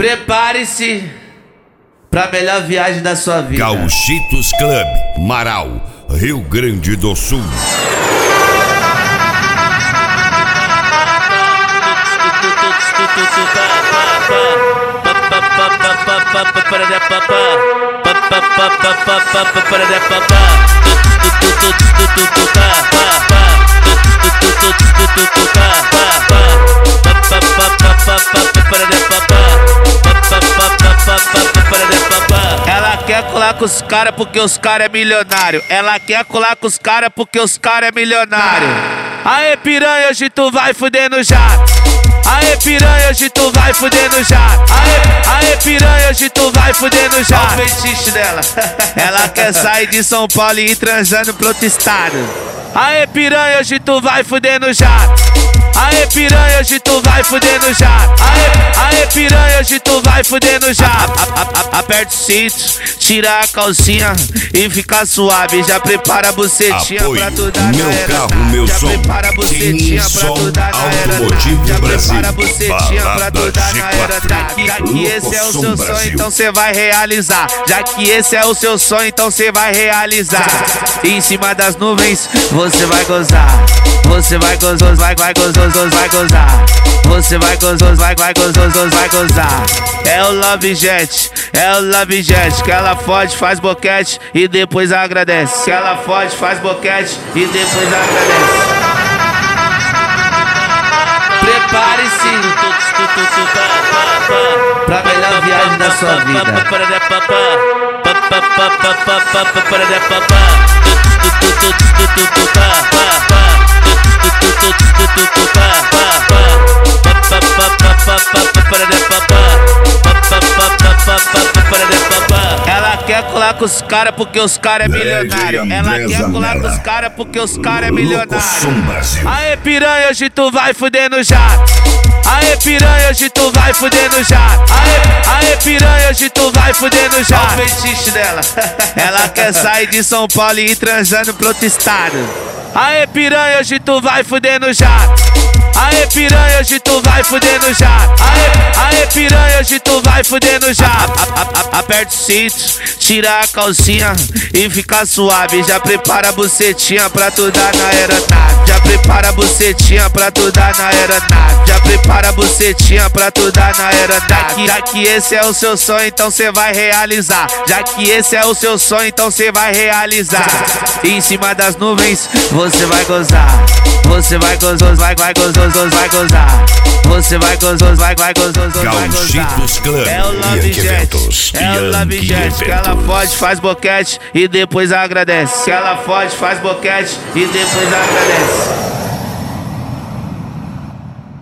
Prepare-se pra melhor viagem da sua vida. Gauchitos Club, Marau, Rio Grande do Sul. Ela quer colar com os caras porque os caras é milionário. Ela quer colar com os caras porque os caras é milionário. Aê piranha, hoje tu vai fuder no jato. Aê piranha, hoje tu vai fuder no jato. Aê piranha, hoje tu vai fuder no jato. Olha o fetiche dela. Ela quer sair de São Paulo e ir transando pro outro estado. Aê piranha, hoje tu vai fuder no jato. Aê piranha, hoje tu vai fuder no jato. Aê piranha, hoje tu vai fuder no jato. Aperta o cinto, tira a calcinha e fica suave. Já prepara a bucetinha pra tu dar na era. Meu carro, meu som. Prepara a bucetinha pra tu dar na era. Já prepara a bucetinha pra tu dar na era. Já que esse é o seu sonho, então cê vai realizar. Já que esse é o seu sonho, então cê vai realizar. Em cima das nuvens, você vai gozar. Você vai gozar, vai gozar. Vai gozar, você vai gozar, vai gozar, vai gozar. É o Love Jet, é o Love Jet. Que ela fode, faz boquete e depois agradece. Que ela fode, faz boquete e depois agradece. Prepare-se pra melhor viagem da sua vida. Ela quer colar com os caras porque os caras é milionário. Ela quer colar com os caras porque os caras é milionário. Aê piranha, hoje tu vai fuder no jato. Aê piranha, hoje tu vai fuder no jato. Aê piranha, hoje tu vai fuder no jato. Olha o fetiche dela. Ela quer sair de São Paulo e ir transando pro outro estado. Aê piranha, hoje tu vai fuder no jato. Aê piranha, hoje tu vai fuder no jato. Aê piranha, hoje tu vai fuder no jato. Aperta o cinto, tira a calcinha e fica suave. Já prepara a bucetinha pra tu dar na aeronave. Já prepara a bucetinha pra tu dar na aeronave. Já prepara a bucetinha pra tu dar na aeronave. Já que esse é o seu sonho, então cê vai realizar. Já que esse é o seu sonho, então cê vai realizar. Em cima das nuvens, você vai gozar. Você vai gozar, vai gozar, vai gozar. Você vai gozar, vai gozar, vai gozar. Gauchitos Club. É o Love Jet, é o Love Jet. Que ela fode, faz boquete e depois agradece. Que ela fode, faz boquete e depois agradece.